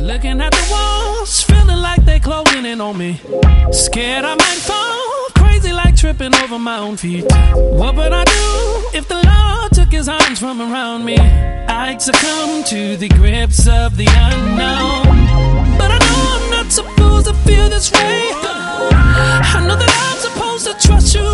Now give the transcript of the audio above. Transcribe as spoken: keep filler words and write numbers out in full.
Looking at the walls, feeling like they closing in on me. Scared I might fall, crazy like tripping over my own feet. What would I do if the Lord took his arms from around me? I'd succumb to the grips of the unknown. But I know I'm not supposed to feel this way. I know that I'm supposed to trust you